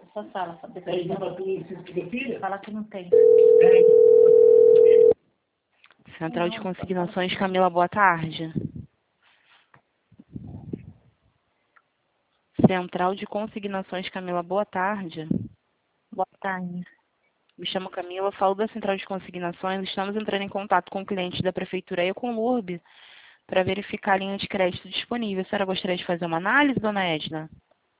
Só fala, fala que não tem. Central de Consignações, Camila, boa tarde. Central de Consignações, Camila, boa tarde. Boa tarde. Me chamo Camila, falo da Central de Consignações. Estamos entrando em contato com clientes da Prefeitura e com o LURB para verificar a linha de crédito disponível. A senhora gostaria de fazer uma análise, dona Edna?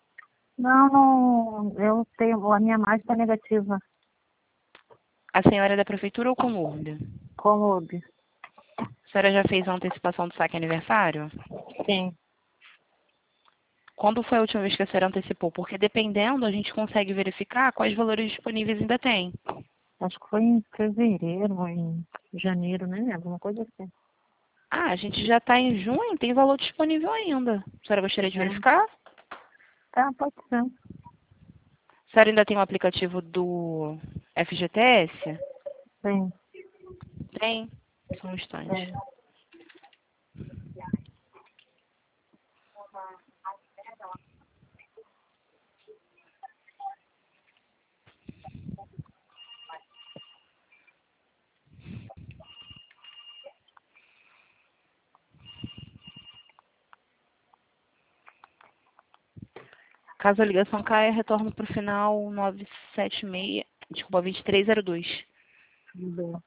Não, eu tenho, a minha margem está negativa. A senhora é da Prefeitura ou com o LURB? Colube. A senhora já fez a antecipação do saque aniversário? Sim. Quando foi a última vez que a senhora antecipou? Porque dependendo, a gente consegue verificar quais valores disponíveis ainda tem. Acho que foi em fevereiro ou em janeiro, né? Alguma coisa assim. Ah, a gente já está em junho, tem valor disponível ainda. A senhora gostaria de verificar? Tá, pode ser. A senhora ainda tem o aplicativo do FGTS? Sim. Tem. Só um instante. É. Caso a ligação caia, retorno para o final 976, desculpa, 2302. Boa.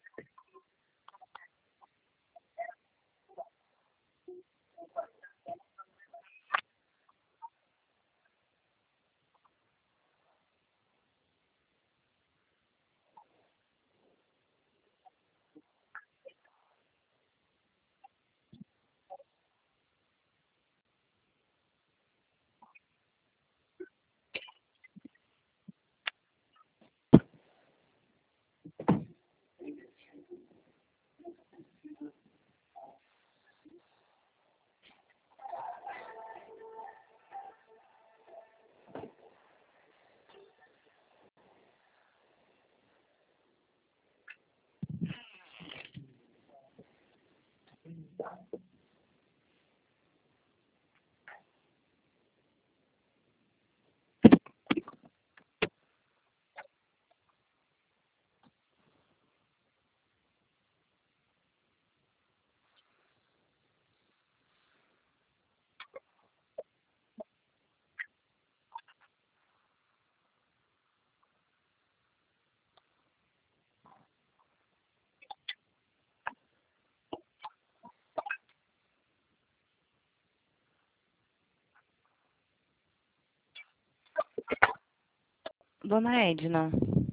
Dona Edna.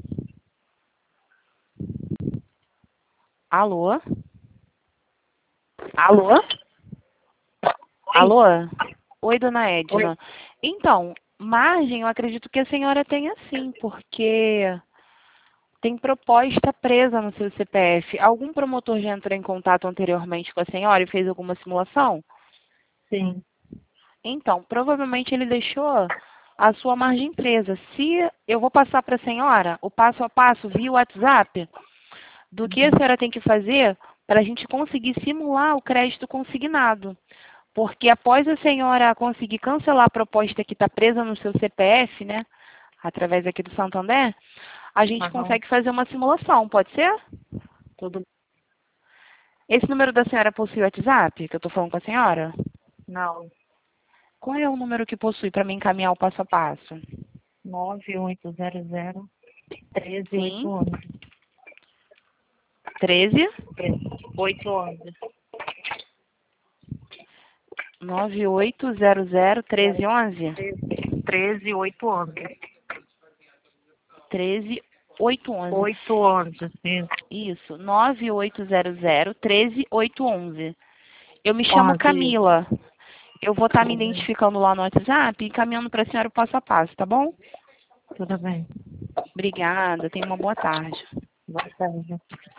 Alô? Alô? Alô? Oi, dona Oi. Edna. Então, margem eu acredito que a senhora tenha sim, porque tem proposta presa no seu CPF. Algum promotor já entrou em contato anteriormente com a senhora e fez alguma simulação? Sim. Então, provavelmente ele deixou a sua margem presa. Se eu vou passar para a senhora o passo a passo via WhatsApp do que a senhora tem que fazer para a gente conseguir simular o crédito consignado. Porque após a senhora conseguir cancelar a proposta que está presa no seu CPF, né, através aqui do Santander, a gente consegue fazer uma simulação, pode ser? Tudo. Esse número da senhora possui WhatsApp, que eu estou falando com a senhora? Não. Qual é o número que possui para me encaminhar o passo a passo? 9800 Sim, 13811. 13 811. 9800 1311 13811. 13811. 811. Isso, 9800 13811. Eu me chamo 11. Camila. Eu vou estar me identificando lá no WhatsApp e encaminhando para a senhora o passo a passo, tá bom? Tudo bem. Obrigada, tenha uma boa tarde. Boa tarde.